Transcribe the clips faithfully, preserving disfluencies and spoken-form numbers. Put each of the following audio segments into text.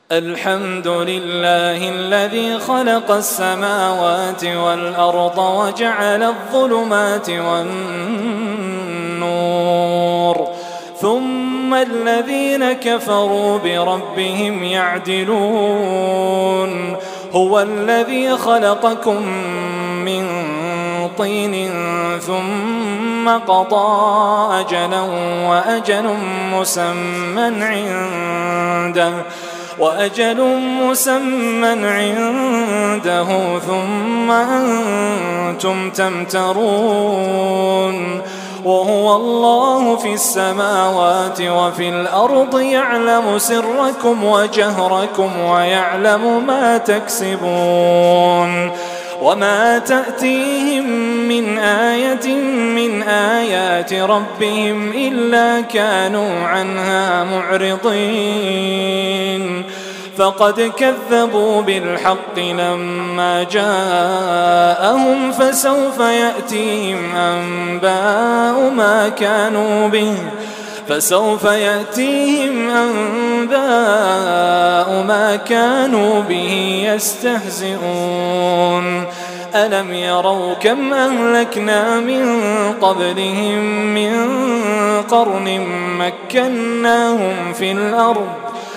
الحمد لله الذي خلق السماوات والأرض وجعل الظلمات والنور ثم الذين كفروا بربهم يعدلون هو الذي خلقكم من طين ثم قضى أجلا وأجل مسمى عنده وأجل مسمى عنده ثم أنتم تمترون وهو الله في السماوات وفي الأرض يعلم سركم وجهركم ويعلم ما تكسبون وما تأتيهم من آية من آيات ربهم إلا كانوا عنها معرضين فقد كذبوا بالحق لما جاءهم فسوف يأتيهم أنباء ما كانوا به فسوف يأتيهم أنباء ما كانوا به يستهزئون ألم يروا كم أهلكنا من قبلهم من قرن مكناهم في الأرض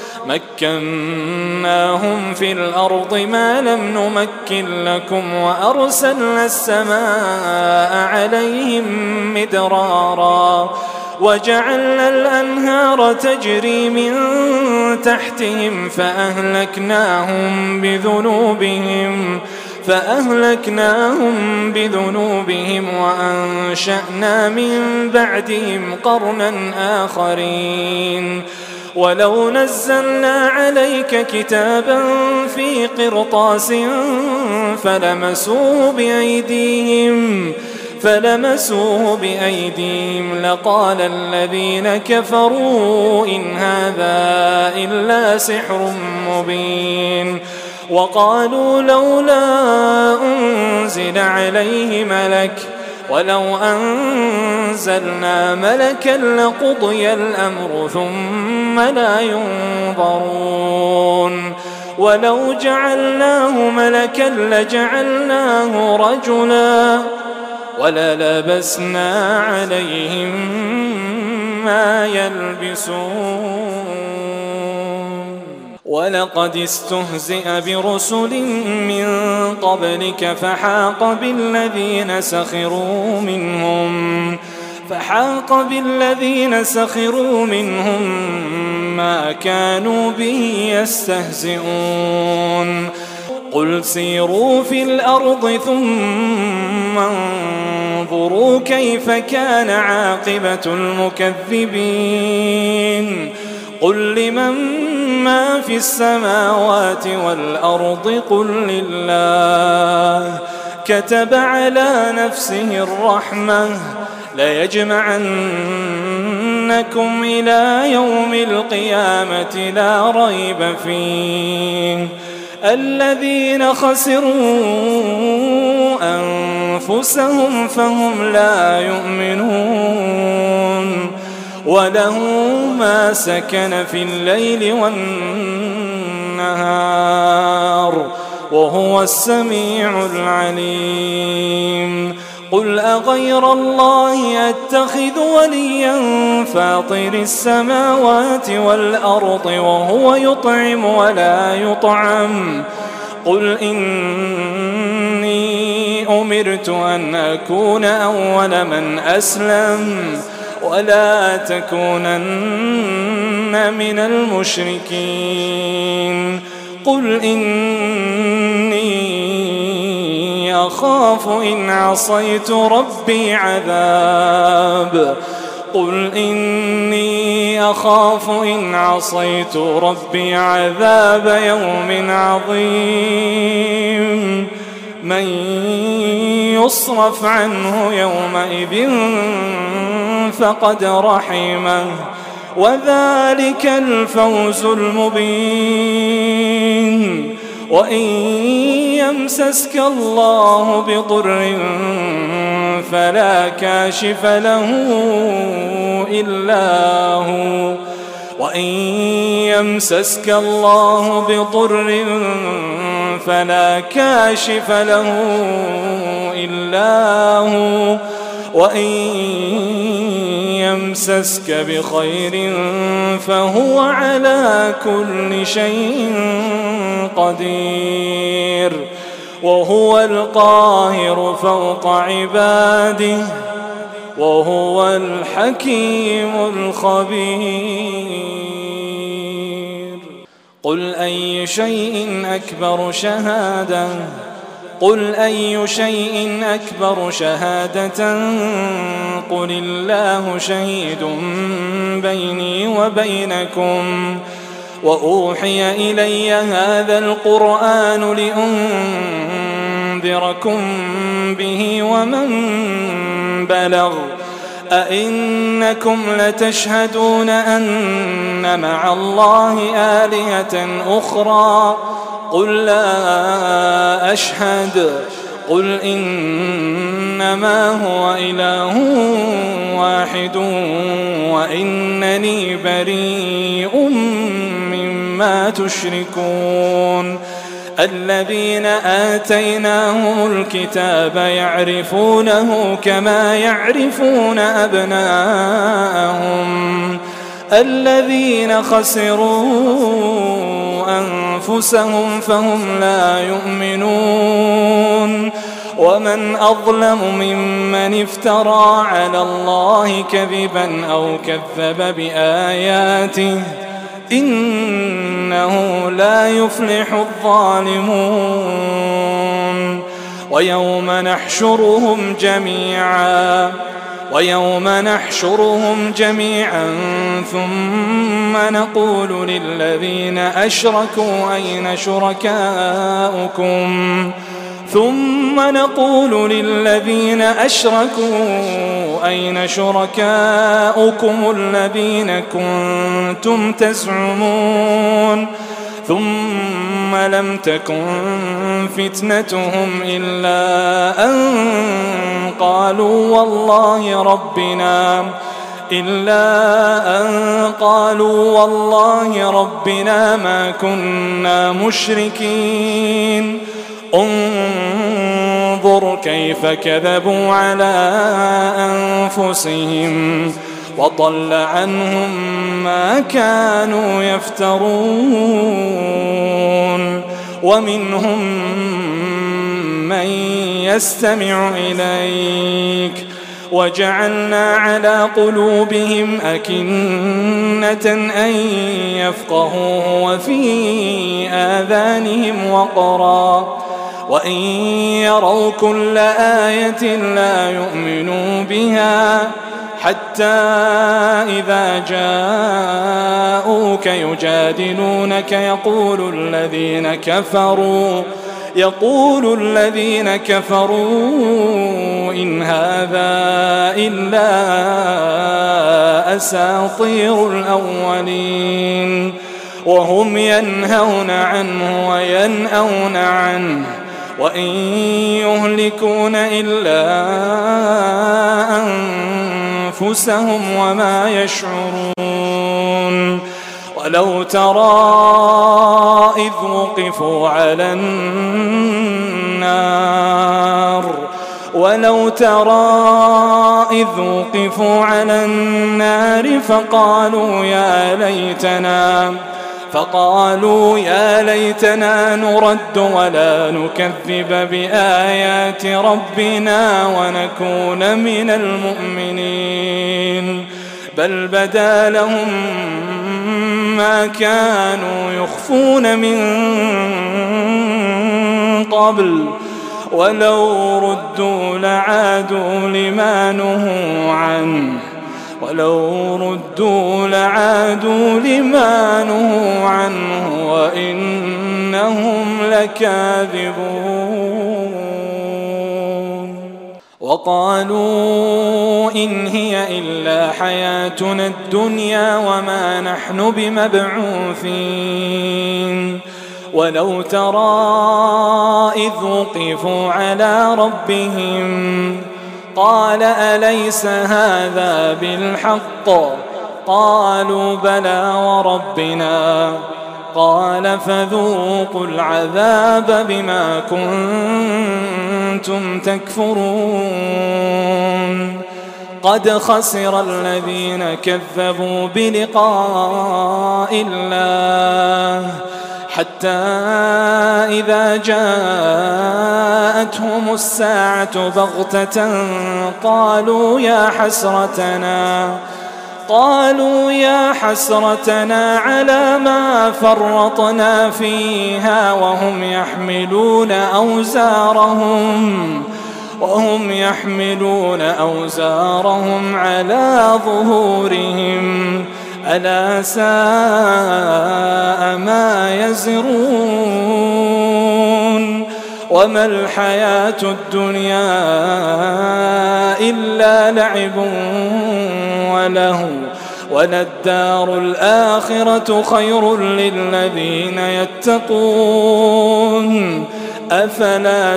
مكناهم في الأرض ما لم نمكن لكم وأرسلنا السماء عليهم مدرارا وجعلنا الأنهار تجري من تحتهم فأهلكناهم بذنوبهم فأهلكناهم بذنوبهم وأنشأنا من بعدهم قرنا آخرين ولو نزلنا عليك كتابا في قرطاس فلمسوه بأيديهم فلمسوه بأيديهم لقال الذين كفروا إن هذا إلا سحر مبين وقالوا لولا أنزل عليه ملك ولو أنزلنا ملكا لقضي الأمر ثم لا ينظرون ولو جعلناه ملكا لجعلناه رجلا وللبسنا عليهم ما يلبسون ولقد استهزئ برسل من قبلك فحاق بالذين سخروا منهم فحاق بالذين سخروا منهم ما كانوا به يستهزئون قل سيروا في الأرض ثم انظروا كيف كان عاقبة المكذبين قل لمن ما في السماوات والأرض قل لله كتب على نفسه الرحمة ليجمعنكم إلى يوم القيامة لا ريب فيه الذين خسروا أنفسهم فهم لا يؤمنون وله ما سكن في الليل والنهار وهو السميع العليم قل أغير الله أتخذ وليا فاطر السماوات والأرض وهو يطعم ولا يطعم قل إني أمرت أن أكون أول من أسلم ولا تكونن من المشركين قل إني أخاف إن عصيت ربي عذاب قل إني أخاف إن عصيت ربي عذاب يوم عظيم من يصرف عنه يومئذ فقد رحمه وذلك الفوز المبين وإن يمسسك الله بضر فلا كاشف له إلا هو وإن يمسسك الله بضر فلا كاشف له إلا هو وإن يمسسك بخير فهو على كل شيء قدير وهو القاهر فوق عباده وهو الحكيم الخبير. قل أي شيء أكبر شهادة قل أي شيء أكبر شهادة قل الله شهيد بيني وبينكم وأوحي إلي هذا القرآن لأنذركم به ومن بلغ أئنكم لتشهدون أن مع الله آلهة أخرى قل لا أشهد قل إنما هو إله واحد وإنني بريء مما تشركون. الذين آتيناهم الكتاب يعرفونه كما يعرفون أبناءهم الذين خسروا أنفسهم فهم لا يؤمنون. ومن أظلم ممن افترى على الله كذبا أو كذب بآياته إنه لا يفلح الظالمون. ويوم نحشرهم جميعا ويوم نحشرهم جميعا ثم نقول للذين أشركوا أين شركاؤكم ثم نقول للذين أشركوا أين شركاؤكم الذين كنتم تزعمون ثم لم تكن فتنتهم إلا أن قالوا والله ربنا إلا أن قالوا والله ربنا ما كنا مشركين. انظر كيف كذبوا على أنفسهم وضل عنهم ما كانوا يفترون. ومنهم من يستمع إليك وجعلنا على قلوبهم أكنة أن يفقهوه وفي آذانهم وقرا وإن يروا كل آية لا يؤمنوا بها حتى إذا جاءوك يجادلونك يقول الذين كفروا يقول الذين كفروا إن هذا إلا أساطير الأولين وهم ينهون عنه وينأون عنه وإن يهلكون إلا أنفسهم وما يشعرون. ولو ترى إذ وقفوا على النار ولو ترى إذ وقفوا على النار فقالوا يا ليتنا فقالوا يا ليتنا نرد ولا نكذب بآيات ربنا ونكون من المؤمنين بل بدا لهم ما كانوا يخفون من قبل ولو ردوا لعادوا لما نهوا عنه ولو ردوا لعادوا لما نهوا عنه وإنهم لكاذبون. وقالوا إن هي إلا حياتنا الدنيا وما نحن بمبعوثين. ولو ترى إذ وقفوا على ربهم قال أليس هذا بالحق قالوا بلى وربنا قال فذوقوا العذاب بما كنتم تكفرون قد خسر الذين كذبوا بلقاء الله حتى إذا جاءتهم الساعة بغتة قالوا يا حسرتنا قالوا يا حسرتنا على ما فرطنا فيها وهم يحملون أوزارهم وهم يحملون أوزارهم على ظهورهم ألا ساء ما يزرون وما الحياة الدنيا إلا لعب وله وللدار الآخرة خير للذين يتقون أفلا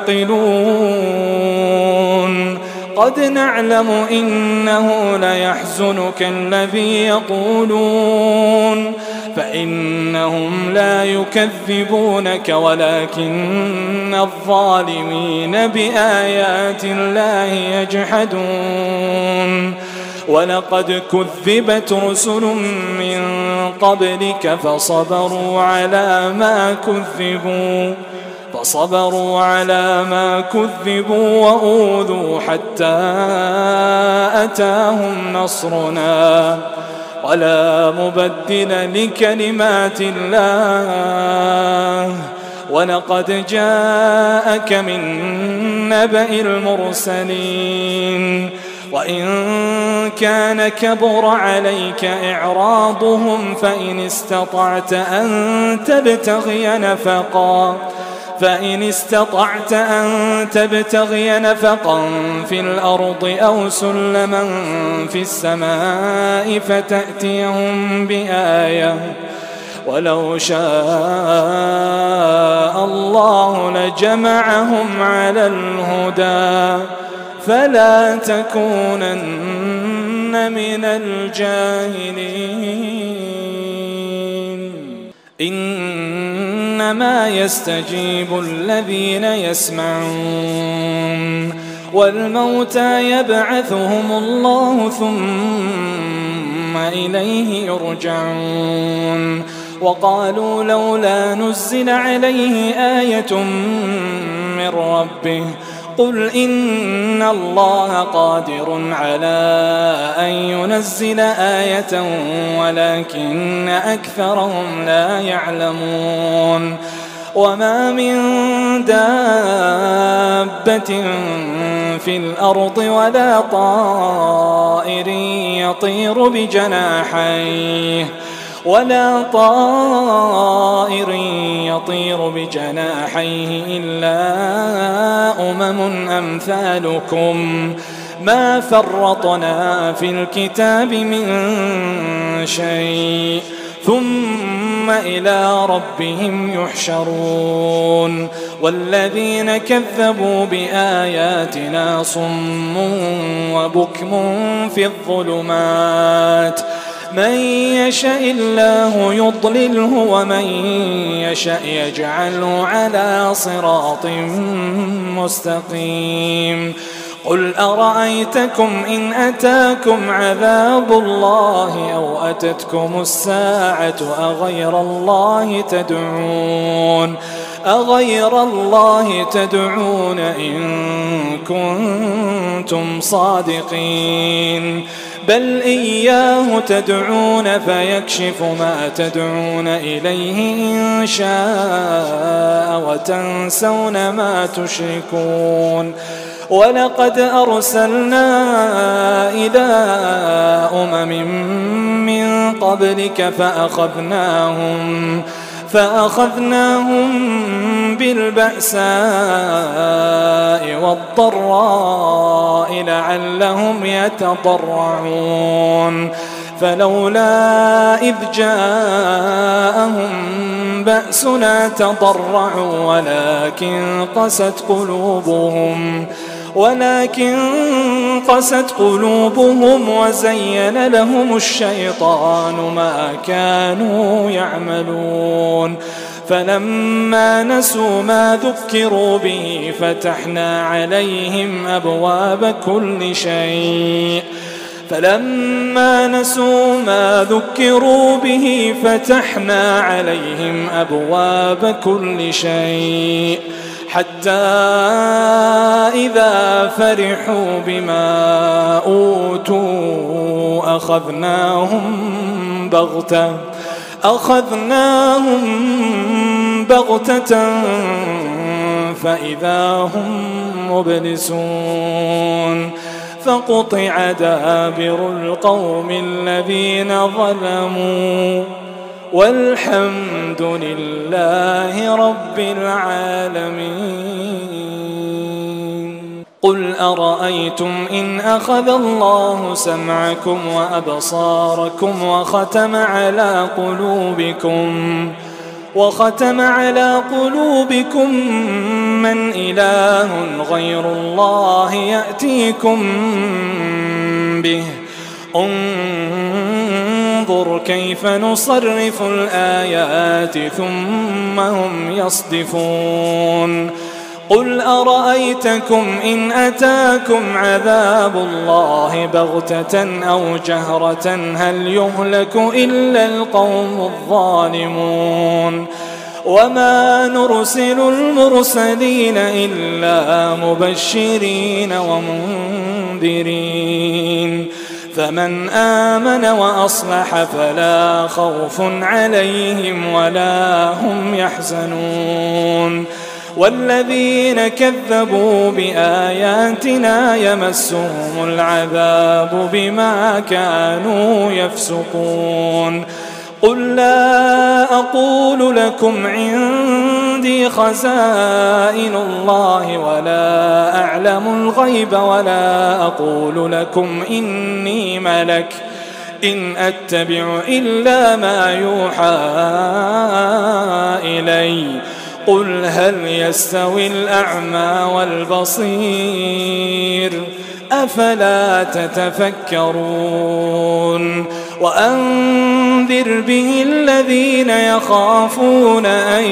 تعقلون قد نعلم إنه ليحزنك الذي يقولون فإنهم لا يكذبونك ولكن الظالمين بآيات الله يجحدون ولقد كذبت رسل من قبلك فصبروا على ما كذبوا فصبروا على ما كذبوا وأوذوا حتى أتاهم نصرنا ولا مبدل لكلمات الله ولقد جاءك من نبأ المرسلين وإن كان كبر عليك إعراضهم فإن استطعت أن تبتغي نفقا فإن استطعت أن تبتغي نفقا في الأرض أو سلما في السماء فتأتيهم بآية ولو شاء الله لجمعهم على الهدى فلا تكونن من الجاهلين إنما يستجيب الذين يسمعون والموتى يبعثهم الله ثم إليه يرجعون وقالوا لولا نزل عليه آية من ربه قل إن الله قادر على أن ينزل آية ولكن أكثرهم لا يعلمون وما من دابة في الأرض ولا طائر يطير بجناحيه ولا طائر يطير بجناحيه إلا أمم أمثالكم ما فرطنا في الكتاب من شيء ثم إلى ربهم يحشرون والذين كذبوا بآياتنا صم وبكم في الظلمات من يشاء الله يضلله ومن يشاء يجعله على صراط مستقيم قل أرأيتكم إن أتاكم عذاب الله أو أتتكم الساعة أغير الله تدعون أغير الله تدعون إن كنتم صادقين بل إياه تدعون فيكشف ما تدعون إليه إن شاء وتنسون ما تشركون ولقد أرسلنا إلى أمم من قبلك فأخذناهم فأخذناهم بالبأساء والضراء لعلهم يتضرعون فلولا إذ جاءهم بأسنا تضرعوا ولكن قست قلوبهم ولكن قست قلوبهم وزين لهم الشيطان ما كانوا يعملون فلما نسوا ما ذكروا به فتحنا عليهم أبواب كل شيء فلما نسوا ما ذكروا به فتحنا عليهم أبواب كل شيء حتى إذا فرحوا بما أوتوا أخذناهم بغتة أخذناهم بغتة فإذا هم مبلسون فقطع دابر القوم الذين ظلموا والحمد لله رب العالمين. قل أرأيتم إن أخذ الله سمعكم وأبصاركم وختم على قلوبكم وختم على قلوبكم من إله غير الله يأتيكم به انظر كيف نصرف الآيات ثم هم يصدفون. قل أرأيتكم إن أتاكم عذاب الله بغتة أو جهرة هل يهلك إلا القوم الظالمون وما نرسل المرسلين إلا مبشرين ومنذرين فمن آمن وأصلح فلا خوف عليهم ولا هم يحزنون والذين كذبوا بآياتنا يمسهم العذاب بما كانوا يفسقون. قل لا أقول لكم عندي خزائن الله ولا أعلم الغيب ولا أقول لكم إني ملك إن أتبع إلا ما يوحى إلي قل هل يستوي الأعمى والبصير أفلا تتفكرون. وأنذر به الذين يخافون أن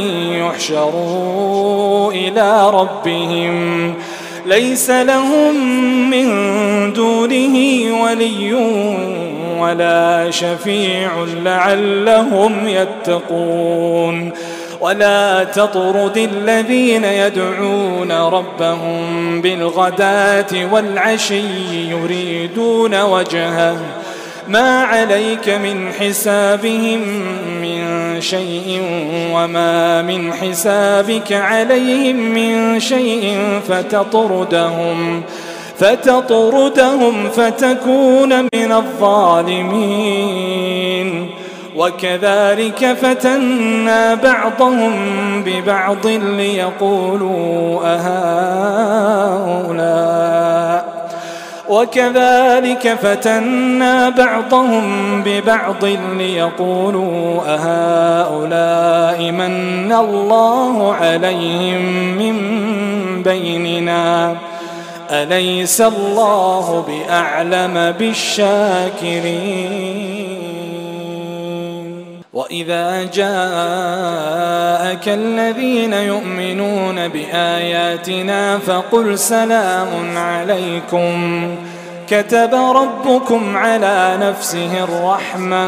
يحشروا إلى ربهم ليس لهم من دونه ولي ولا شفيع لعلهم يتقون. ولا تطرد الذين يدعون ربهم بالغداة والعشي يريدون وجهه ما عليك من حسابهم من شيء وما من حسابك عليهم من شيء فتطردهم فتطردهم فتكون من الظالمين. وكذلك فتنا بعضهم ببعض ليقولوا أهؤلاء وكذلك فتنا بعضهم ببعض ليقولوا أهؤلاء من الله عليهم من بيننا أليس الله بأعلم بالشاكرين. وإذا جاءك الذين يؤمنون بآياتنا فقل سلام عليكم كتب ربكم على نفسه الرحمة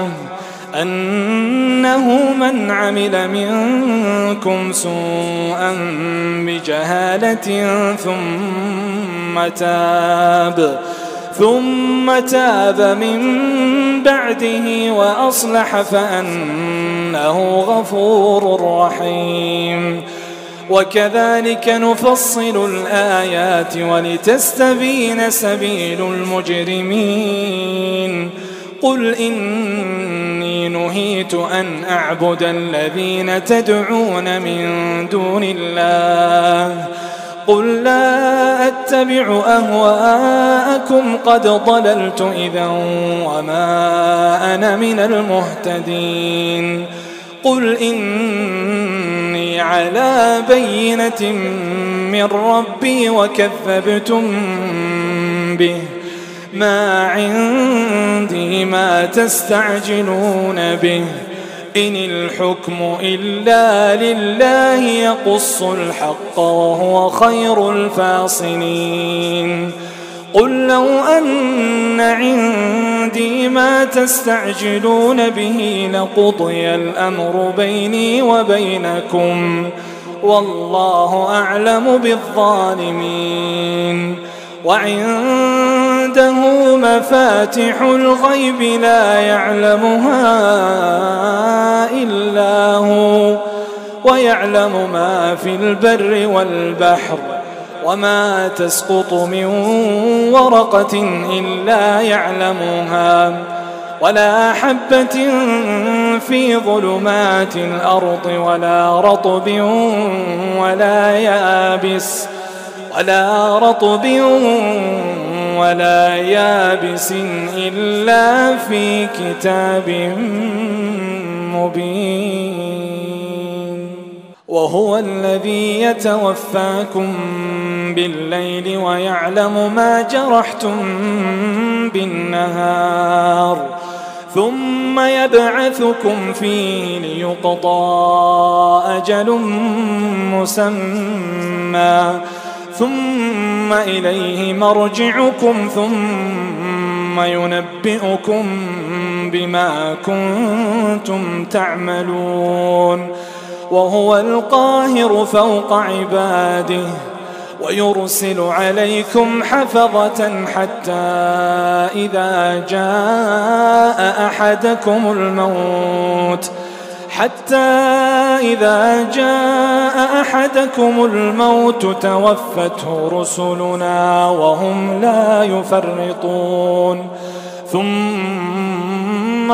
أنه من عمل منكم سوءا بجهالة ثم تاب ثم تاب من بعده وأصلح فأنه غفور رحيم. وكذلك نفصل الآيات ولتستبين سبيل المجرمين. قل إني نهيت أن أعبد الذين تدعون من دون الله قل لا أتبع أهواءكم قد ضللت إذا وما أنا من المهتدين. قل إني على بينة من ربي وكذبتم به ما عندي ما تستعجلون به إن الحكم إلا لله يقص الحق وهو خير الفاصلين قل لو أن عندي ما تستعجلون به لقضي الأمر بيني وبينكم والله أعلم بالظالمين وعنده مفاتح الغيب لا يعلمها إلا هو ويعلم ما في البر والبحر وما تسقط من ورقة إلا يعلمها ولا حبة في ظلمات الأرض ولا رطب ولا يابس ولا رطب ولا يابس إلا في كتاب مبين وهو الذي يتوفاكم بالليل ويعلم ما جرحتم بالنهار ثم يبعثكم فيه ليقضى أجل مسمى ثم إليه مرجعكم ثم ينبئكم بما كنتم تعملون وهو القاهر فوق عباده ويرسل عليكم حفظة حتى إذا جاء أحدكم الموت حتى إذا جاء أحدكم الموت توفته رسلنا وهم لا يفرطون ثم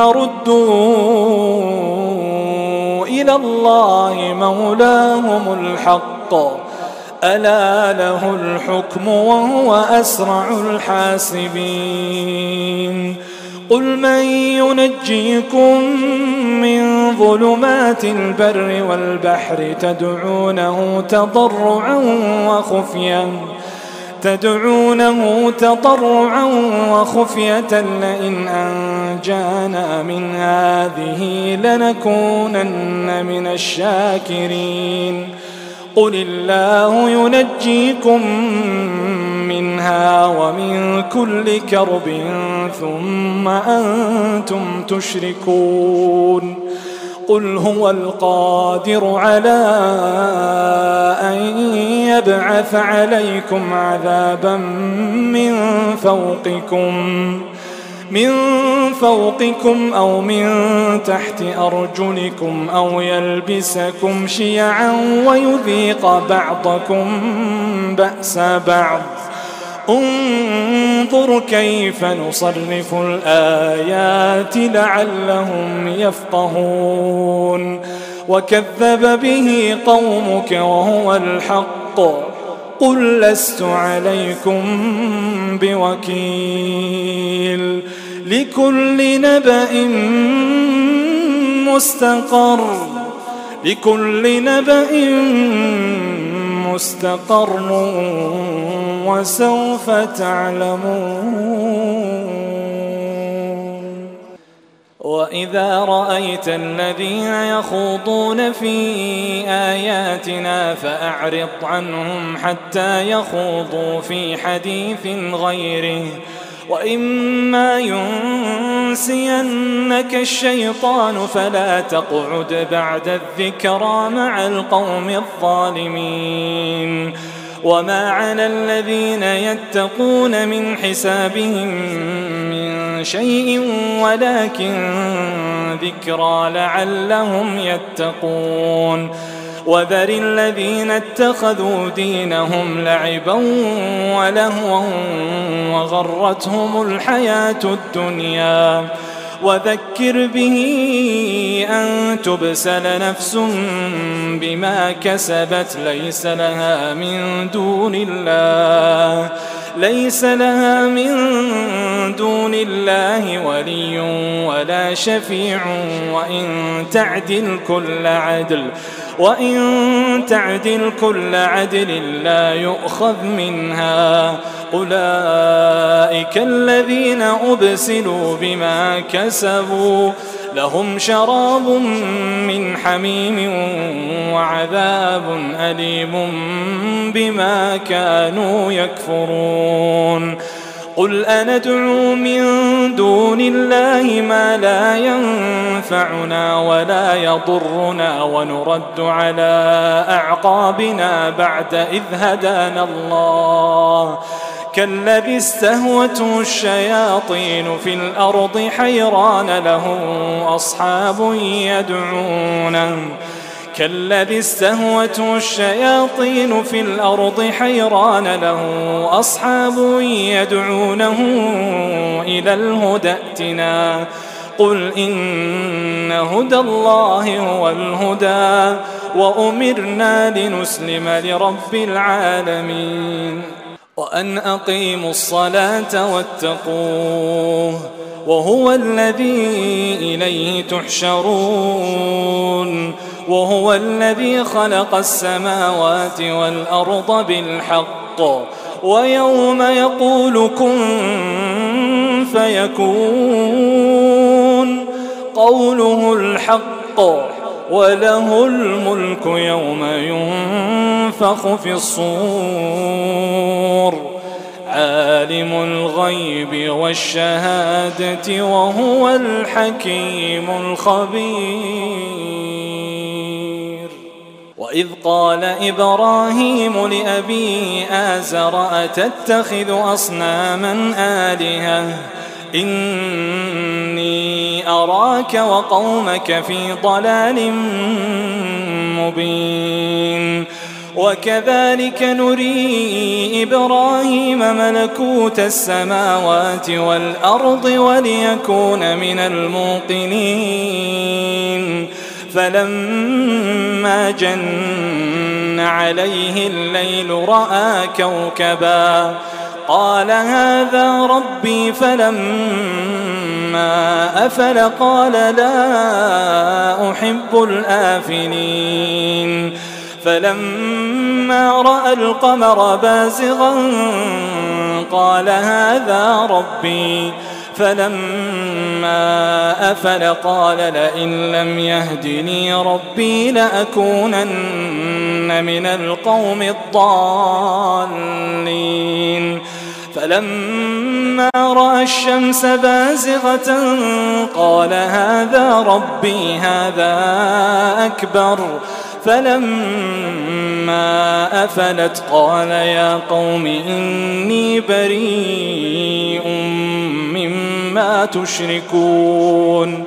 ردوا إلى الله مولاهم الحق ألا له الحكم وهو أسرع الحاسبين قل من ينجيكم من ظلمات البر والبحر تدعونه تضرعا وخفيا تدعونه تضرعا وخفية لئن أنجانا من هذه لنكونن من الشاكرين قل الله ينجيكم منها ومن كل كرب ثم أنتم تشركون قل هو القادر على أن يبعث عليكم عذابا من فوقكم من فوقكم أو من تحت أرجلكم أو يلبسكم شيعا ويذيق بعضكم بأس بعض انظر كيف نصرف الآيات لعلهم يفقهون وكذب به قومك وهو الحق قل لست عليكم بوكيل لكل نبأ مستقر لكل نبأ مستقر وسوف تعلمون وإذا رأيت الذين يخوضون في آياتنا فأعرض عنهم حتى يخوضوا في حديث غيره وإما ينسينك الشيطان فلا تقعد بعد الذكرى مع القوم الظالمين وما على الذين يتقون من حسابهم من شيء ولكن ذكرى لعلهم يتقون وذر الذين اتخذوا دينهم لعبا ولهوا وغرتهم الحياة الدنيا وذكر به أن تبسل نفس بما كسبت ليس لها من دون الله ليس لها من دون الله ولي ولا شفيع وإن تعدل كل عدل وإن تعدل كل عدل لا يؤخذ منها. أولئك الذين أبسلوا بما كسبوا لهم شراب من حميم وعذاب أليم بما كانوا يكفرون. قل أندعو من دون الله ما لا ينفعنا ولا يضرنا ونرد على أعقابنا بعد إذ هدانا الله كالذي استهوته الشياطين في الأرض حيران له أصحاب يدعونه كالذي استهوته الشياطين في الأرض حيران له أصحاب يدعونه إلى الهدى ائتنا قل إن هدى الله هو الهدى وأمرنا لنسلم لرب العالمين وأن أقيموا الصلاة واتقوه وهو الذي إليه تحشرون وهو الذي خلق السماوات والأرض بالحق ويوم يقول كن فيكون قوله الحق وله الملك يوم ينفخ في الصور عالم الغيب والشهادة وهو الحكيم الخبير. وإذ قال إبراهيم لأبيه آزر أتتخذ أصناما آلهة إني أراك وقومك في ضلال مبين. وكذلك نري إبراهيم ملكوت السماوات والأرض وليكون من الموقنين فلما جن عليه الليل رأى كوكبا قال هذا ربي فلما أفل قال لا أحب الآفلين فلما رأى القمر بازغا قال هذا ربي فلما أفل قال لئن لم يهدني ربي لأكونن من القوم الضالين فلما رأى الشمس بازغة قال هذا ربي هذا أكبر فلما أفلت قال يا قوم إني بريء مما تشركون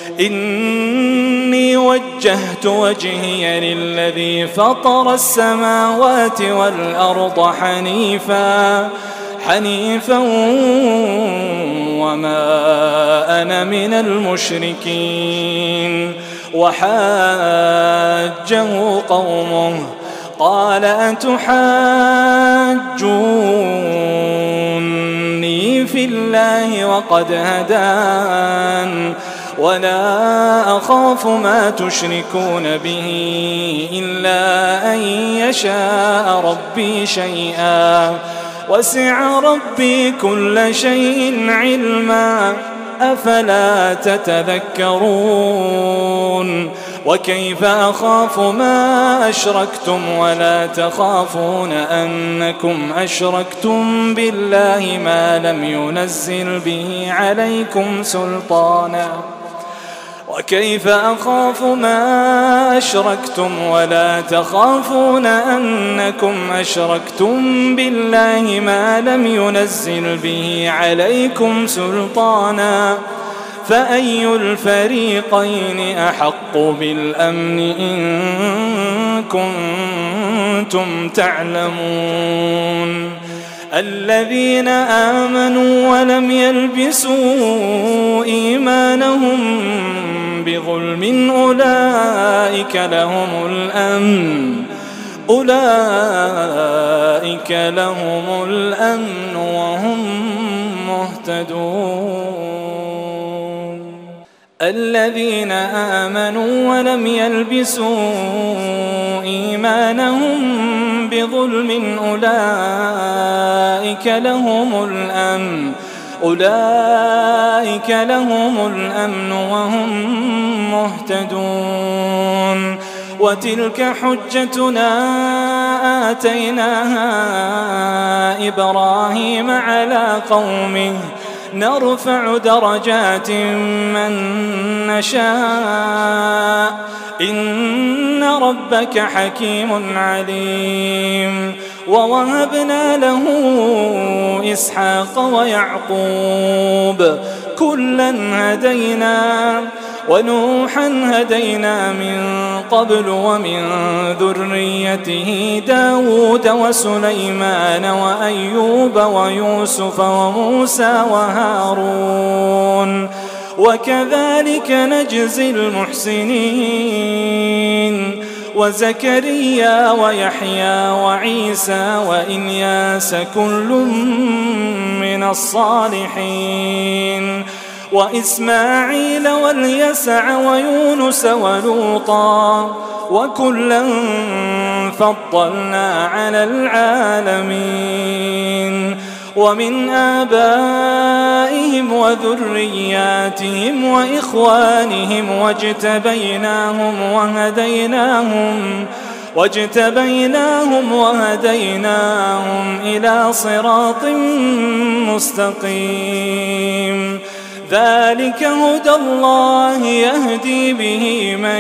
إني وجهت وجهي للذي فطر السماوات والأرض حنيفا حنيفا وما أنا من المشركين. وحاجه قومه قال أتحاجوني في الله وقد هدان ولا أخاف ما تشركون به إلا أن يشاء ربي شيئا وسع ربي كل شيء علما أفلا تتذكرون. وكيف أخاف ما أشركتم ولا تخافون أنكم أشركتم بالله ما لم ينزل به عليكم سلطانا وكيف أخاف ما أشركتم ولا تخافون أنكم أشركتم بالله ما لم ينزل به عليكم سلطانا فأي الفريقين أحق بالأمن إن كنتم تعلمون. الذين آمنوا ولم يلبسوا إيمانهم بظلم أولئك لهم الأمن أولئك لهم الأمن وهم مهتدون الذين آمنوا ولم يلبسوا إيمانهم بظلم أولئك لهم الأمن أولئك لهم الأمن وهم مهتدون وتلك حجتنا آتيناها إبراهيم على قومه نرفع درجات من نشاء إن ربك حكيم عليم ووهبنا له إسحاق ويعقوب كلا هدينا ونوحا هدينا من قبل ومن ذريته داود وسليمان وأيوب ويوسف وموسى وهارون وكذلك نجزي المحسنين وزكريا ويحيى وعيسى وإلياس كل من الصالحين وإسماعيل واليسع ويونس ولوطا وكلا فضلنا على العالمين ومن آبائهم وذرياتهم وإخوانهم واجتبيناهم وهديناهم واجتبيناهم وهديناهم إلى صراط مستقيم ذلك هدى الله يهدي به من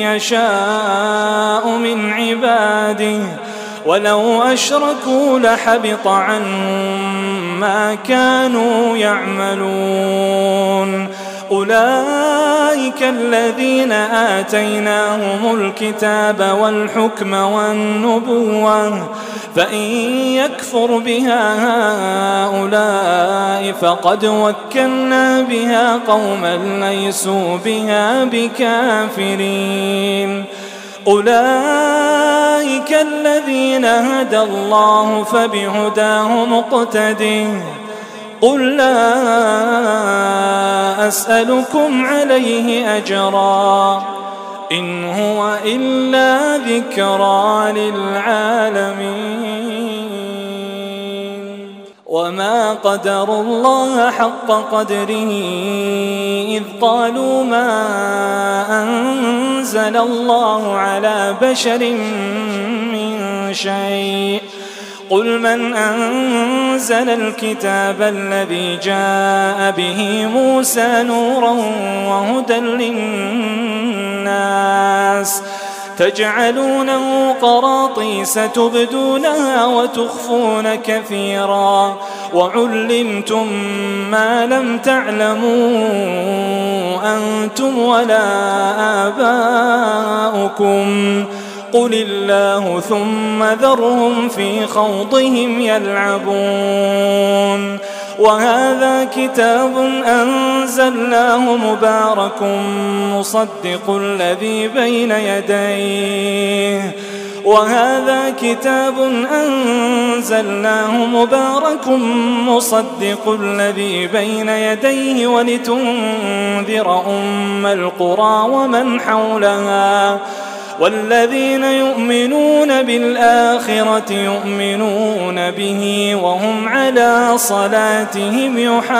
يشاء من عباده ولو أشركوا لحبط عنهم ما كانوا يعملون أولئك الذين آتيناهم الكتاب والحكم والنبوة فإن يكفر بها هؤلاء فقد وكلنا بها قوما ليسوا بها بكافرين أولئك الذين هدى الله فبهداه مقتده قل لا أسألكم عليه أجرا إن هو إلا ذكرى للعالمين وما قدروا الله حق قدره إذ قالوا ما أنزل الله على بشر من شيء قل من أنزل الكتاب الذي جاء به موسى نورا وهدى للناس تجعلونه قراطيس تبدونها وتخفون كثيرا وعلمتم ما لم تعلموا أنتم ولا آباؤكم قل الله ثم ذرهم في خوضهم يلعبون وهذا كتاب أنزلناه مبارك مصدق الذي بين يديه وهذا كتاب أنزلناه مبارك مصدق الذي بين يديه ولتنذر أم القرى ومن حولها والذين يؤمنون بالآخرة يؤمنون به وهم على صلاتهم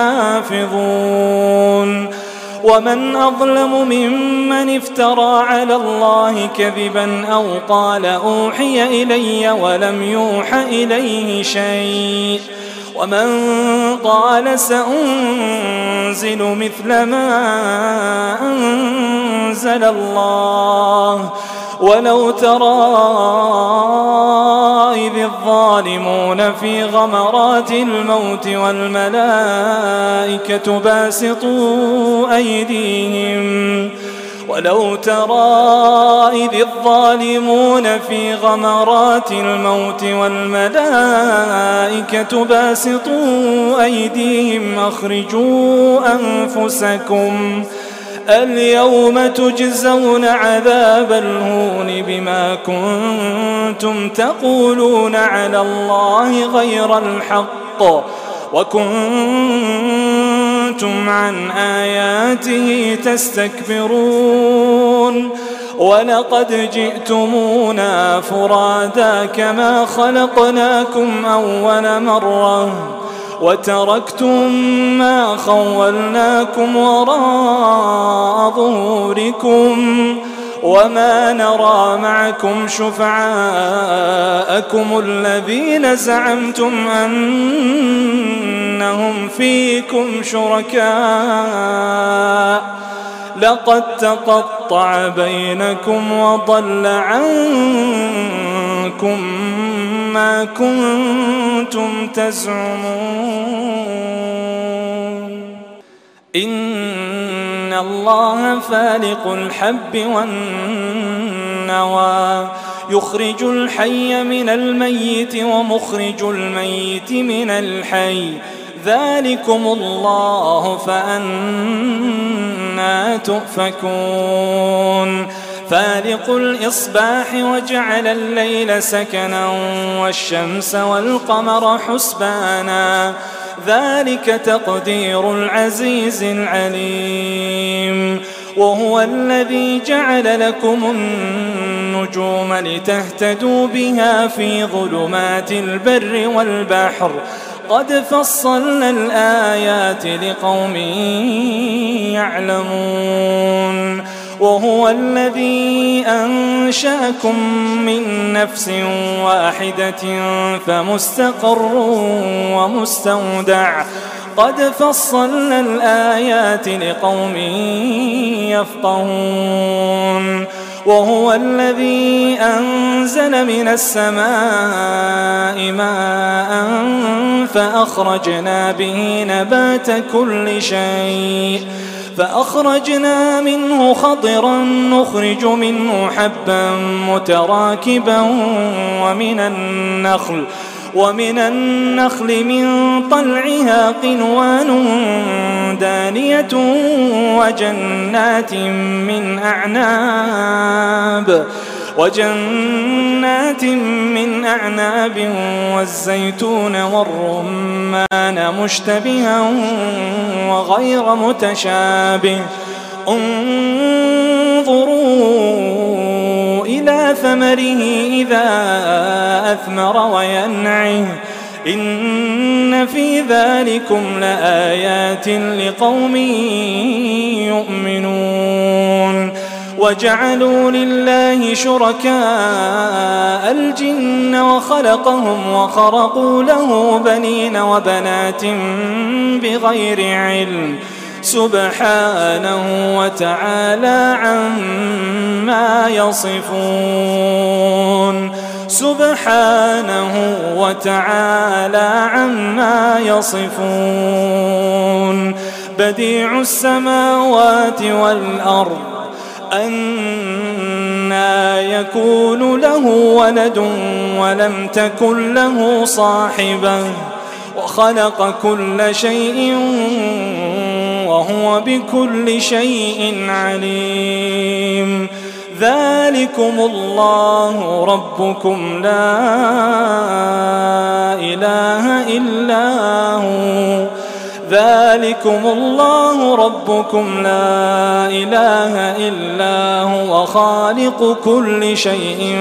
يحافظون ومن أظلم ممن افترى على الله كذبا أو قال أوحي إلي ولم يوح إليه شيء ومن قال سأنزل مثل ما أنزل الله ولو ترى إذ الظالمون في غمرات الموت والملائكة باسطوا أيديهم ولو ترى إذ الظالمون في غمرات الموت والملائكة باسطوا أيديهم أخرجوا أنفسكم اليوم تجزون عذاب الهون بما كنتم تقولون على الله غير الحق وكنتم عن آياته تستكبرون ولقد جئتمونا فرادا كما خلقناكم أول مرة وتركتم ما خولناكم وراء ظهوركم وما نرى معكم شفعاءكم الذين زعمتم أنهم فيكم شركاء لقد تقطع بينكم وضل عنكم ما كنتم تزعمون إن الله فالق الحب والنوى يخرج الحي من الميت ومخرج الميت من الحي ذلكم الله فأنى تؤفكون فالق الإصباح وجعل الليل سكنا والشمس والقمر حسبانا ذلك تقدير العزيز العليم وهو الذي جعل لكم النجوم لتهتدوا بها في ظلمات البر والبحر قد فصلنا الآيات لقوم يعلمون وهو الذي أنشأكم من نفس واحدة فمستقر ومستودع قد فصلنا الآيات لقوم يفقهون وهو الذي أنزل من السماء ماء فأخرجنا به نبات كل شيء فأخرجنا منه خضرا نخرج منه حبا متراكبا ومن النخل ومن النخل من طلعها قنوان دانية وجنات من أعناب وجنات من أعناب والزيتون والرمان مشتبها وغير متشابه انظروا إلى ثمره إذا أثمر وينعه إن في ذلكم لآيات لقوم يؤمنون وجعلوا لله شركاء الجن وخلقهم وخرقوا له بنين وبنات بغير علم سبحانه وتعالى عما يصفون سبحانه وتعالى عما يصفون بديع السماوات والأرض أنى يكون له ولد ولم تكن له صاحبة وخلق كل شيء وهو بكل شيء عليم ذلكم الله ربكم لا إله إلا هو ذلكم الله ربكم لا إله إلا هو خالق كل شيء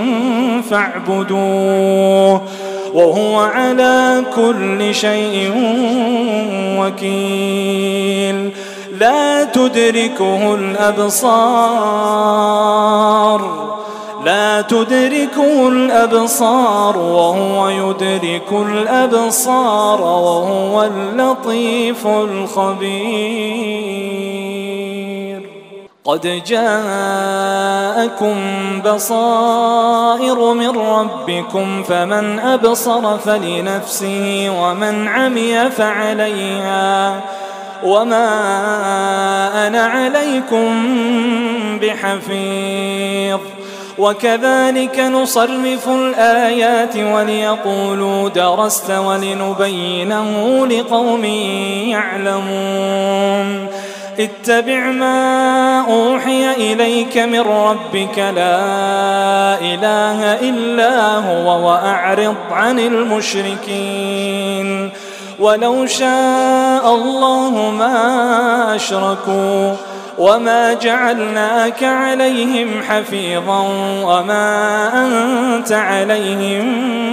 فاعبدوه وهو على كل شيء وكيل لا تدركه الأبصار لا تدركه الأبصار وهو يدرك الأبصار وهو اللطيف الخبير قد جاءكم بصائر من ربكم فمن أبصر فلنفسه ومن عمي فعليها وما أنا عليكم بحفيظ وكذلك نصرف الآيات وليقولوا درست ولنبينه لقوم يعلمون اتبع ما أوحي إليك من ربك لا إله إلا هو وأعرض عن المشركين ولو شاء الله ما أشركوا وما جعلناك عليهم حفيظا وما أنت عليهم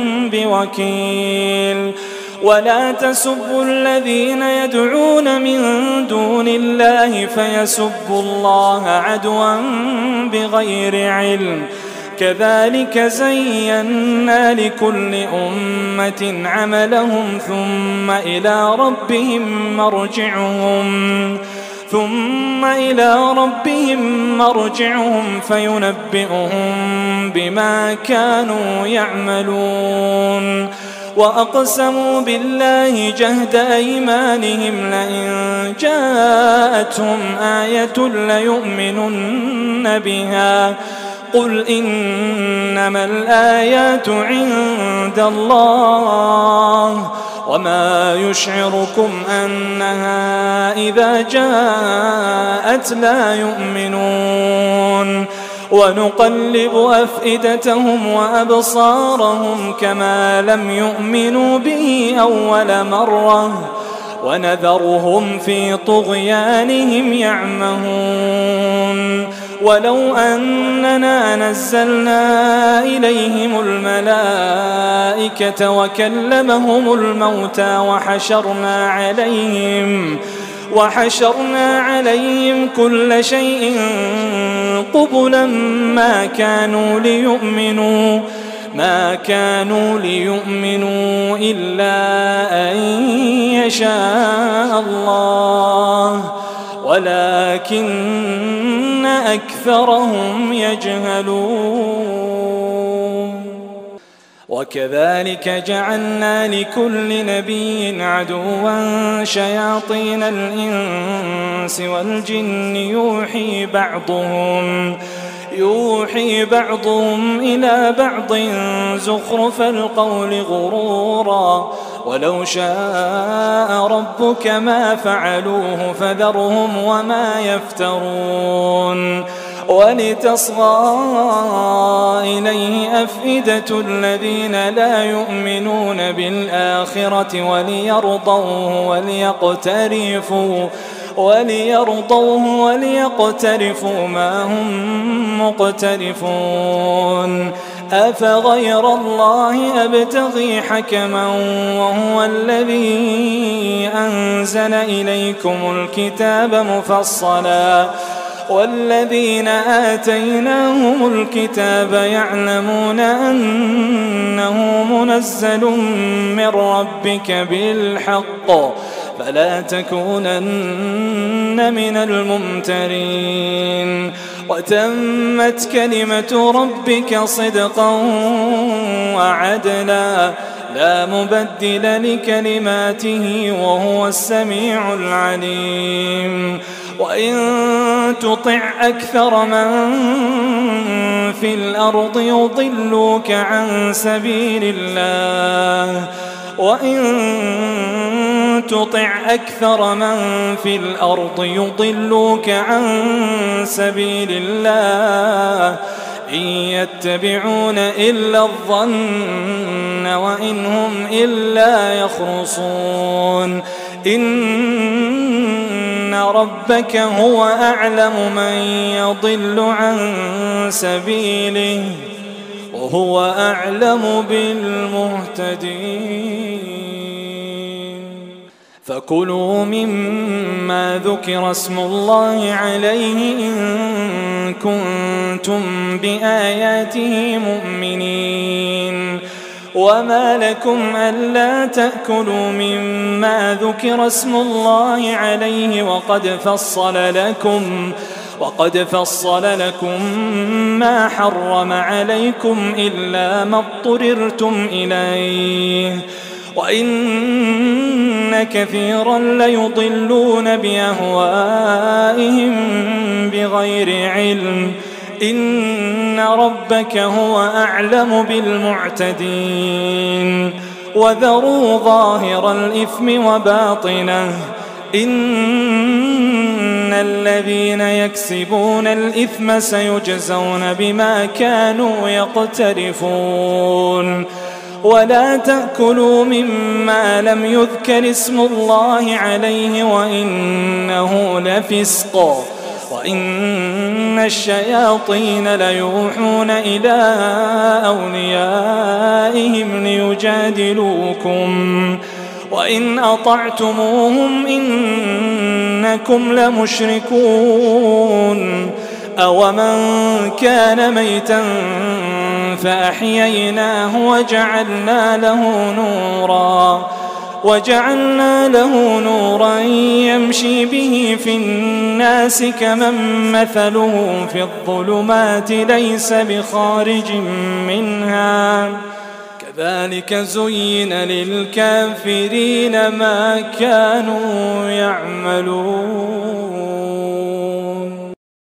بوكيل ولا تسبوا الذين يدعون من دون الله فيسبوا الله عدوا بغير علم كذلك زينا لكل أمة عملهم ثم إلى ربهم مرجعهم ثم إلى ربهم مرجعهم فينبئهم بما كانوا يعملون وأقسموا بالله جهد أيمانهم لئن جاءتهم آية ليؤمنن بها قل إنما الآيات عند الله وما يشعركم أنها إذا جاءت لا يؤمنون ونقلب أفئدتهم وأبصارهم كما لم يؤمنوا به أول مرة ونذرهم في طغيانهم يعمهون ولو أننا نزلنا إليهم الملائكة وكلمهم الموتى وحشرنا عليهم وحشرنا عليهم كل شيء قبلا ما كانوا ليؤمنوا ما كانوا ليؤمنوا إلا أن يشاء الله ولكن أكثرهم يجهلون وكذلك جعلنا لكل نبي عدوا شياطين الإنس والجن يوحي بعضهم يوحي بعضهم إلى بعض زخرف القول غرورا ولو شاء ربك ما فعلوه فذرهم وما يفترون ولتصغى إليه أفئدة الذين لا يؤمنون بالآخرة وليرضوه وليقترفوا وليرضوه وليقترفوا ما هم مقترفون أفغير الله أبتغي حكما وهو الذي أنزل إليكم الكتاب مفصلا والذين آتيناهم الكتاب يعلمون أنه منزل من ربك بالحق فلا تكونن من الممترين وتمت كلمة ربك صدقا وعدلا لا مبدل لكلماته وهو السميع العليم وإن تطع أكثر من في الأرض يضلوك عن سبيل الله وإن تطع أكثر من في الأرض يضلوك عن سبيل الله إن يتبعون إلا الظن وإن هم إلا يخرصون إن ربك هو أعلم من يضل عن سبيله وهو أعلم بالمهتدين فكلوا مما ذكر اسم الله عليه إن كنتم بآياته مؤمنين وما لكم ألا تأكلوا مما ذكر اسم الله عليه وقد فصل لكم وقد فصل لكم ما حرم عليكم إلا ما اضطررتم إليه وإن كثيرا ليضلون بأهوائهم بغير علم إن ربك هو أعلم بالمعتدين وذروا ظاهر الإثم وباطنه إن إن الذين يكسبون الإثم سيجزون بما كانوا يقترفون ولا تأكلوا مما لم يذكر اسم الله عليه وإنه لفسق وإن الشياطين ليوحون إلى أوليائهم ليجادلوكم وإن أطعتموهم إنكم لمشركون أومن كان ميتا فأحييناه وجعلنا له نورا وجعلنا له نورا يمشي به في الناس كمن مثله في الظلمات ليس بخارج منها كذلك زين للكافرين ما كانوا يعملون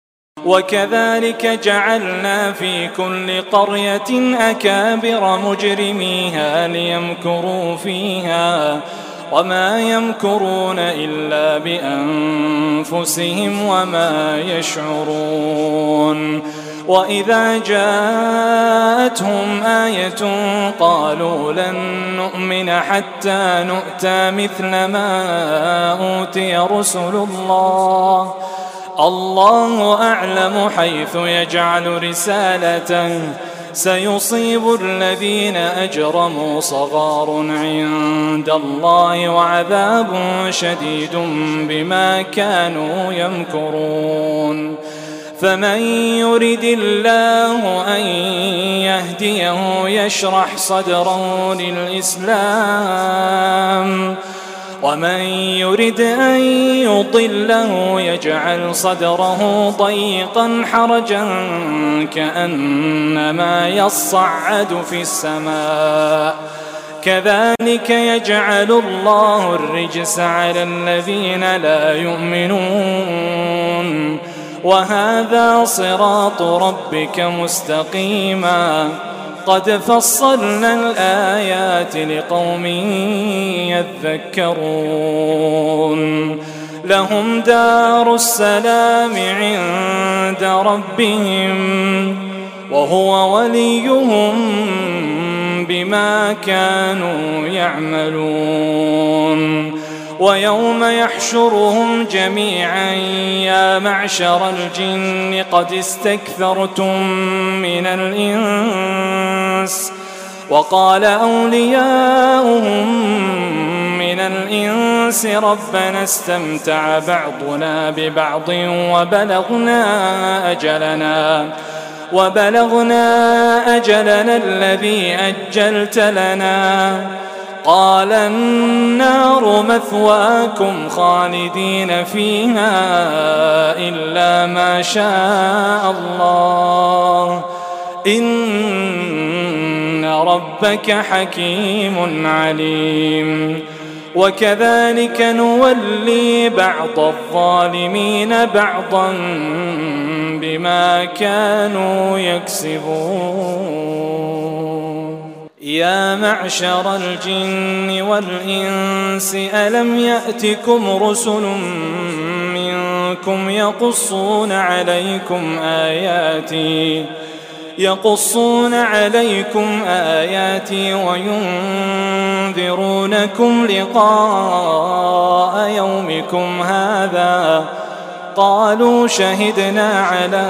وكذلك جعلنا في كل قرية أكابر مجرميها ليمكروا فيها وما يمكرون إلا بأنفسهم وما يشعرون وإذا جاءتهم آية قالوا لن نؤمن حتى نؤتى مثل ما أوتي رسل الله الله أعلم حيث يجعل رسالته سيصيب الذين أجرموا صغار عند الله وعذاب شديد بما كانوا يمكرون فمن يرد الله أن يهديه يشرح صدره للإسلام ومن يرد أن يضله يجعل صدره ضيقا حرجا كأنما يصعد في السماء كذلك يجعل الله الرجس على الذين لا يؤمنون وهذا صراط ربك مستقيما قد فصلنا الآيات لقوم يذكرون لهم دار السلام عند ربهم وهو وليهم بما كانوا يعملون ويوم يحشرهم جميعا يا معشر الجن قد استكثرتم من الإنس وقال أولياؤهم من الإنس ربنا استمتع بعضنا ببعض وبلغنا أجلنا وبلغنا أجلنا الذي أجلت لنا قال النار مثواكم خالدين فيها إلا ما شاء الله إن ربك حكيم عليم وكذلك نولي بعض الظالمين بعضا بما كانوا يكسبون يا معشر الجن والإنس ألم يأتكم رسل منكم يقصون عليكم آياتي يقصون عليكم آياتي وينذرونكم لقاء يومكم هذا قالوا شهدنا على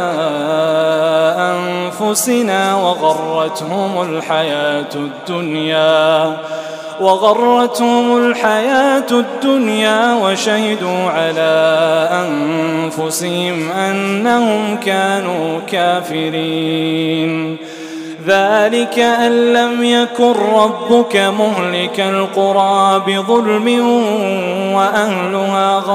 أنفسنا وغرتهم الحياة الدنيا وغرتهم الحياة الدنيا وشهدوا على أنفسهم أنهم كانوا كافرين ذلك أن لم يكن ربك مهلك القرى بظلم وأهلها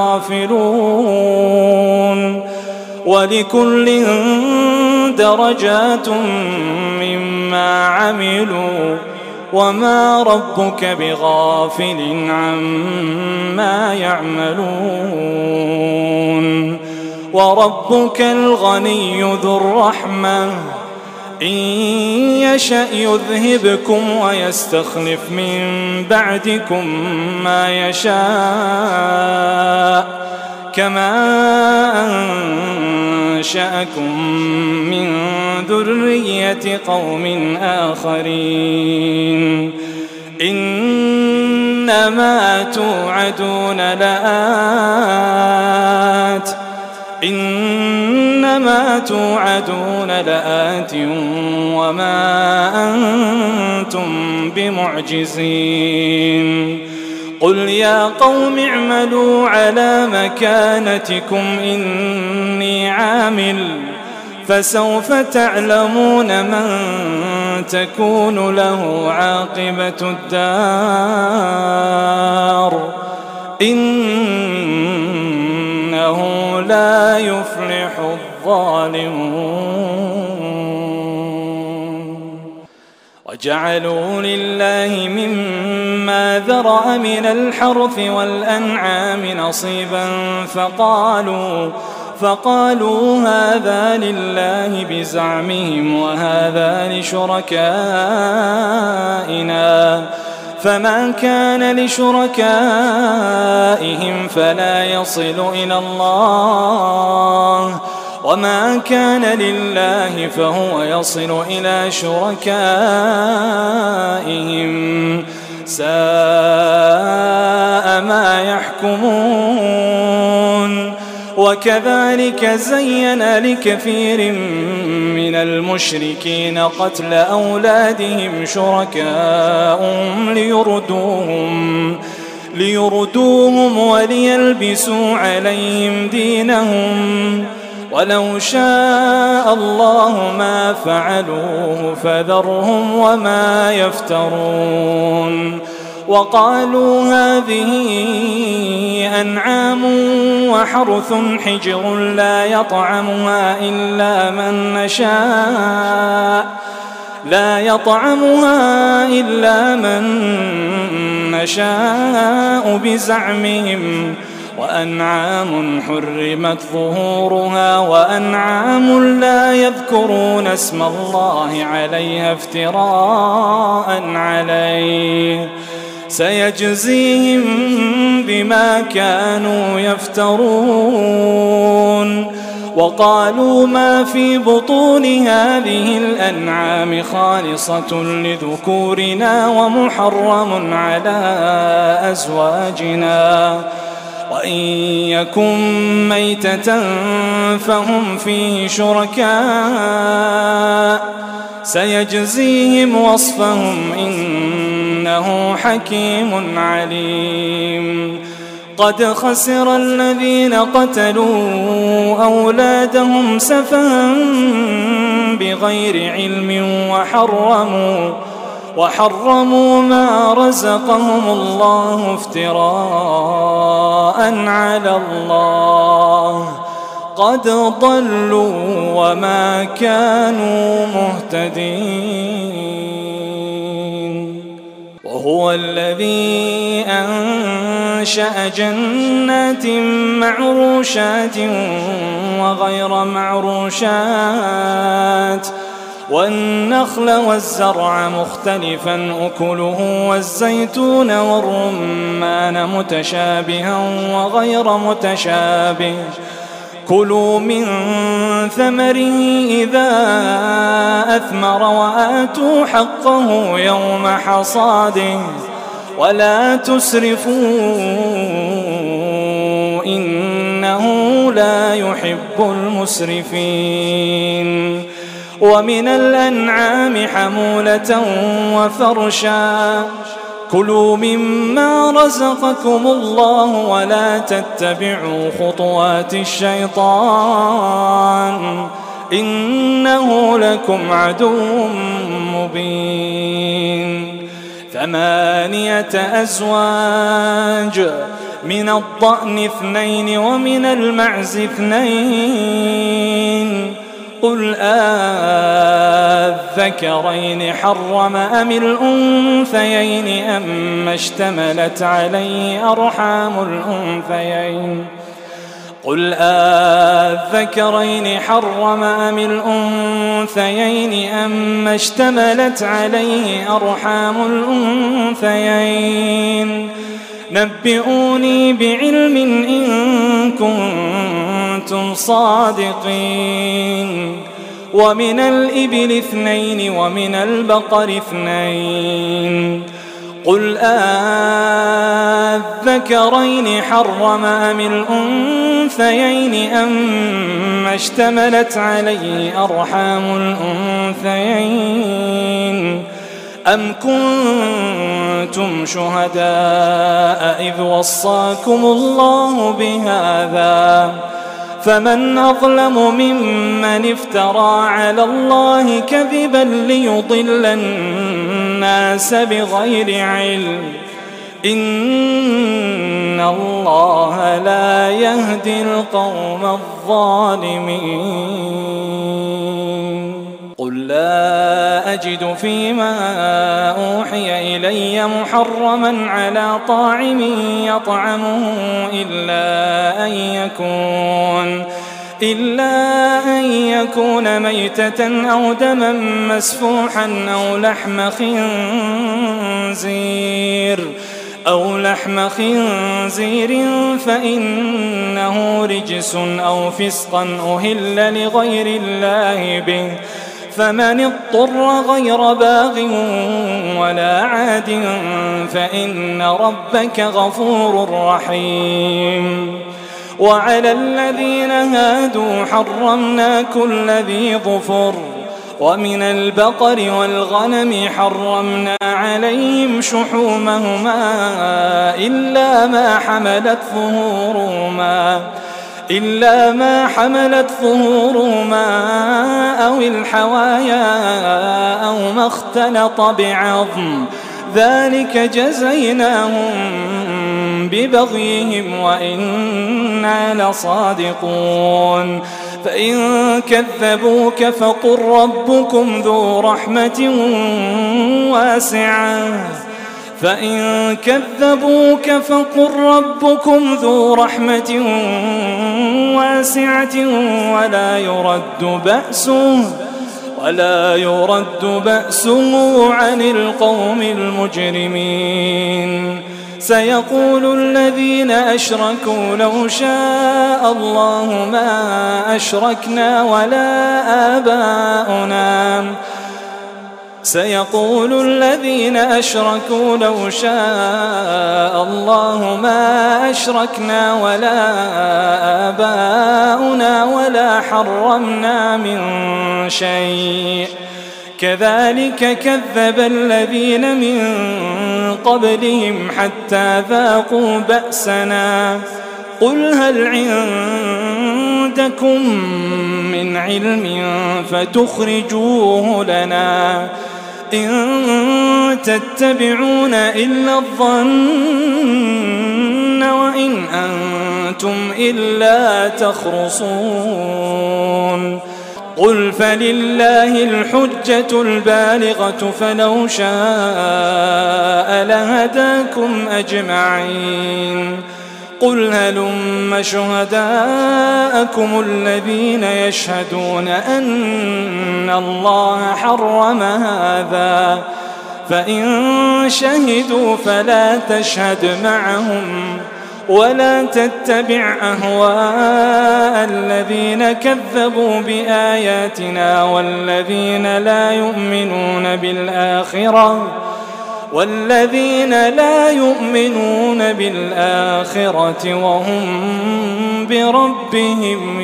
غافلون ولكل درجات مما عملوا وما ربك بغافل عما يعملون وربك الغني ذو الرحمة إن يشأ يذهبكم ويستخلف من بعدكم ما يشاء كما أنشأكم من ذرية قوم آخرين إنما توعدون لآت إنما توعدون لآت وما أنتم بمعجزين قل يا قوم اعملوا على مكانتكم إني عامل فسوف تعلمون من تكون له عاقبة الدار إنه لا يفلح الظالمون وجعلوا لله مما ذرأ من الحرث والأنعام نصيبا فقالوا فقالوا هذا لله بزعمهم وهذا لشركائنا فما كان لشركائهم فلا يصل إلى الله وما كان لله فهو يصل إلى شركائهم ساء ما يحكمون وكذلك زين لكثير من المشركين قتل أولادهم شركاءهم ليردوهم ليردوهم وليلبسوا عليهم دينهم ولو شاء الله ما فعلوه فذرهم وما يفترون وقالوا هذه أنعام وحرث حجر لا يطعمها إلا من نشاء لا يطعمها إلا من نشاء بزعمهم وأنعام حرمت ظهورها وأنعام لا يذكرون اسم الله عليها افتراء عليه سيجزيهم بما كانوا يفترون وقالوا ما في بطون هذه الأنعام خالصة لذكورنا ومحرم على أزواجنا وإن يكن ميتة فهم فيه شركاء سيجزيهم وصفهم إنه حكيم عليم قد خسر الذين قتلوا أولادهم سفها بغير علم وحرموا وحرموا ما رزقهم الله افتراء على الله قد ضلوا وما كانوا مهتدين وهو الذي أنشأ جنات معروشات وغير معروشات والنخل والزرع مختلفا أكله والزيتون والرمان متشابها وغير متشابه كلوا من ثمره إذا أثمر وآتوا حقه يوم حصاده ولا تسرفوا إنه لا يحب المسرفين ومن الأنعام حمولة وفرشا كلوا مما رزقكم الله ولا تتبعوا خطوات الشيطان إنه لكم عدو مبين ثمانية أزواج من الضأن اثنين ومن المعز اثنين قل أذكرين حرم أم الأنثيين أم اشتملت عليه أرحام الأنثيين قل أذكرين حرم أم الأنثيين أم اشتملت عليه أرحام الأنثيين نبئوني بعلم إن كنتم صادقين. ومن الإبل اثنين ومن البقر اثنين قل أذكرين حرم أم الأنثيين أم اشتملت عليه أرحام الأنثيين أم كنتم شهداء إذ وصاكم الله بهذا فمن أظلم ممن افترى على الله كذبا ليضل الناس بغير علم إن الله لا يهدي القوم الظالمين. قل لا أجد فيما أوحي إلي محرما على طاعم يطعمه إلا أن يكون إلا أن يكون ميتة أو دما مسفوحا أو لحم خنزير أو لحم خنزير فإنه رجس أو فسقا أهل لغير الله به فمن اضطر غير باغ ولا عاد فإن ربك غفور رحيم. وعلى الذين هادوا حرمنا كل ذي ظفر ومن البقر والغنم حرمنا عليهم شحومهما إلا ما حملت ظهورهما إلا ما حملت ظهورهما أو الحوايا أو ما اختلط بعظم ذلك جزيناهم ببغيهم وإنا لصادقون. فإن كذبوك فقل ربكم ذو رحمة واسعة فإن كذبوك فقل ربكم ذو رحمة واسعة ولا يرد بأسه ولا يرد بأسه عن القوم المجرمين. سيقول الذين أشركوا لو شاء الله ما أشركنا ولا آباؤنا سيقول الذين أشركوا لو شاء الله ما أشركنا ولا آباؤنا ولا حرمنا من شيء كذلك كذب الذين من قبلهم حتى ذاقوا بأسنا. قل هل عندكم من علم فتخرجوه لنا إن تتبعون إلا الظن وإن أنتم إلا تخرصون. قل فلله الحجة البالغة فلو شاء لهداكم أجمعين. قل هلم شهداءكم الذين يشهدون أن الله حرم هذا فإن شهدوا فلا تشهد معهم ولا تتبع أهواء الذين كذبوا بآياتنا والذين لا يؤمنون بالآخرة والذين لا يؤمنون بالآخرة وهم بربهم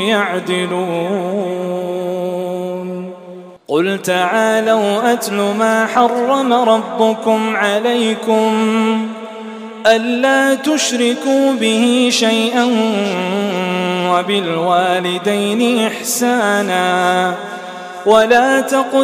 يعدلون. قل تعالوا أتل ما حرم ربكم عليكم ألا تشركوا به شيئا وبالوالدين إحسانا ولا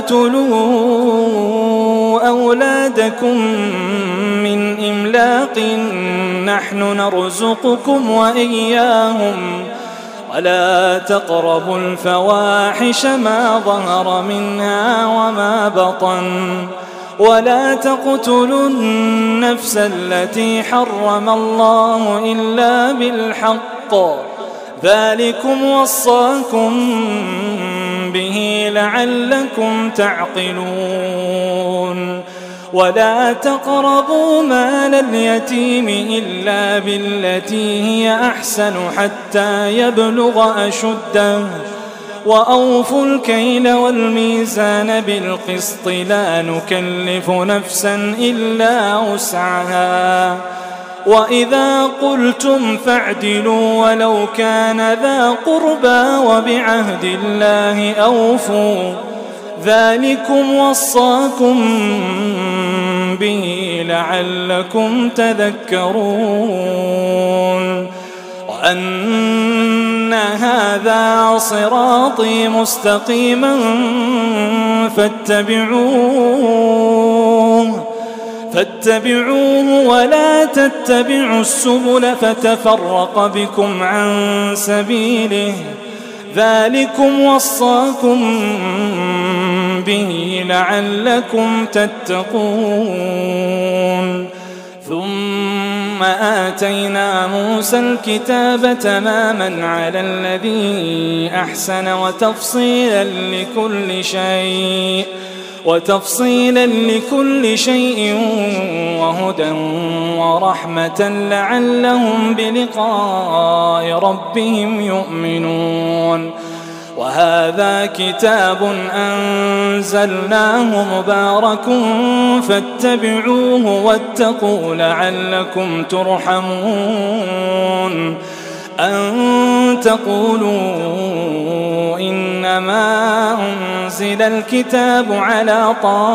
تقتلوا أولادكم من إملاق نحن نرزقكم وإياهم ولا تقربوا الفواحش ما ظهر منها وما بطن ولا تقتلوا النفس التي حرم الله إلا بالحق ذلكم وصاكم به لعلكم تعقلون. ولا تقربوا مال اليتيم إلا بالتي هي أحسن حتى يبلغ أشده وأوفوا الكيل والميزان بالقسط لا نكلف نفسا إلا وسعها وإذا قلتم فاعدلوا ولو كان ذا قربى وبعهد الله أوفوا ذلكم وصاكم به لعلكم تذكرون وأن هذا صراطي مستقيما فاتبعوه فاتبعوه ولا تتبعوا السبل فتفرق بكم عن سبيله ذلكم وصاكم به لعلكم تتقون ثم آتينا موسى الكتاب تماما على الذي أحسن وتفصيلا لكل شيء وتفصيلا لكل شيء وهدى ورحمة لعلهم بلقاء ربهم يؤمنون وهذا كتاب أنزلناه مبارك فاتبعوه واتقوا لعلكم ترحمون أن تقولوا إنما أنزل الكتاب على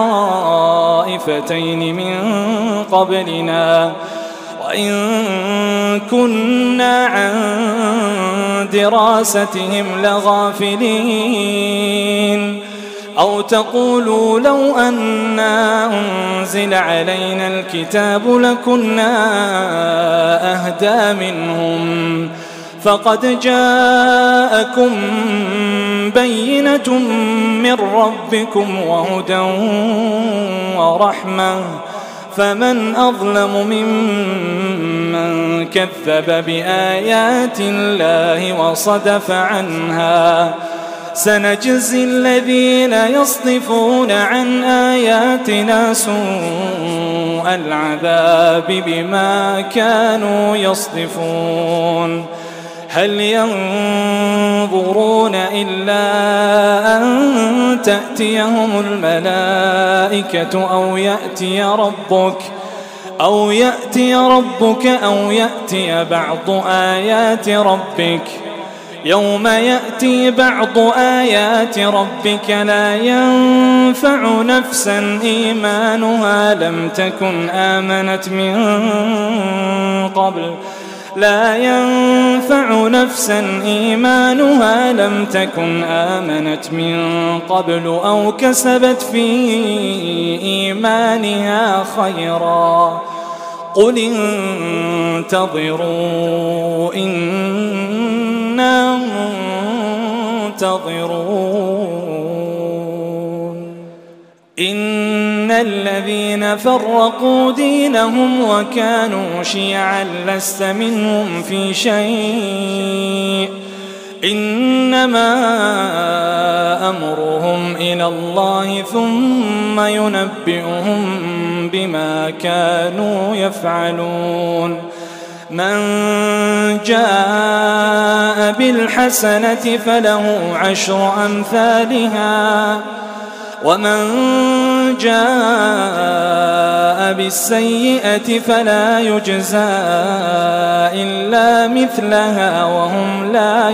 طائفتين من قبلنا وإن كنا عن دراستهم لغافلين أو تقولوا لو أنا أنزل علينا الكتاب لكنا أهدى منهم فقد جاءكم بينة من ربكم وهدى ورحمة فمن أظلم ممن كذب بآيات الله وصدف عنها سنجزي الذين يصدفون عن آياتنا سوء العذاب بما كانوا يصدفون هل ينظرون إلا أن تأتيهم الملائكة أو يأتي ربك أو يأتي ربك أو يأتي بعض آيات ربك يوم يأتي بعض آيات ربك لا ينفع نفسا إيمانها لم تكن آمنت من قبل لا ينفع نفسا إيمانها لم تكن آمنت من قبل أو كسبت في إيمانها خيرا قل انتظروا إنا منتظرون إن الذين فرقوا دينهم وكانوا شيعا لست منهم في شيء إنما أمرهم إلى الله ثم ينبئهم بما كانوا يفعلون من جاء بالحسنة فله عشر أمثالها ومن جاء بالسيئة فلا يجزى إلا مثلها وهم لا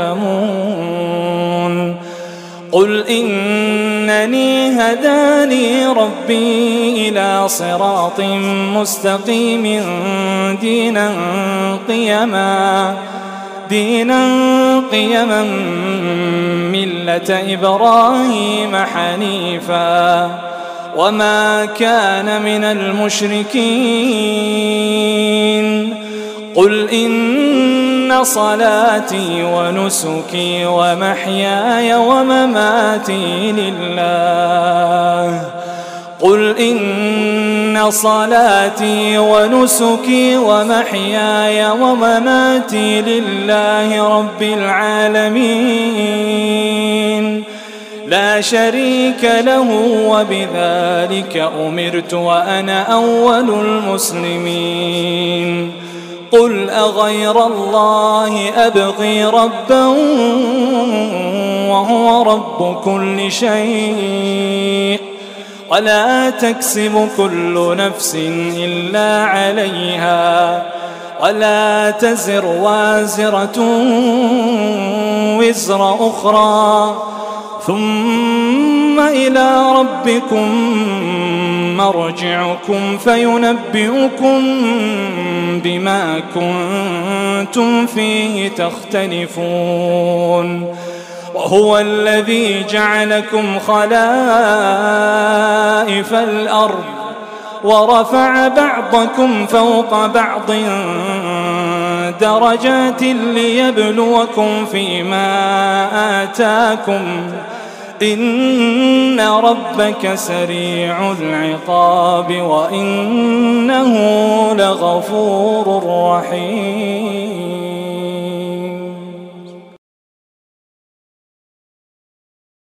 يظلمون قل إنني هداني ربي إلى صراط مستقيم دينا قيما دينا قيما ملة إبراهيم حنيفا وما كان من المشركين قل إن صلاتي ونسكي ومحياي ومماتي لله قل إن صلاتي ونسكي ومحياي ومماتي لله رب العالمين لا شريك له وبذلك أمرت وأنا أول المسلمين. قل أغير الله أبغي ربا وهو رب كل شيء ولا تكسب كل نفس إلا عليها ولا تزر وازرة وزر أخرى ثم إلى ربكم مرجعكم فينبئكم بما كنتم فيه تختلفون. وهو الذي جعلكم خلائف الأرض ورفع بعضكم فوق بعض درجات ليبلوكم فيما آتاكم إن ربك سريع العقاب وإنه لغفور رحيم.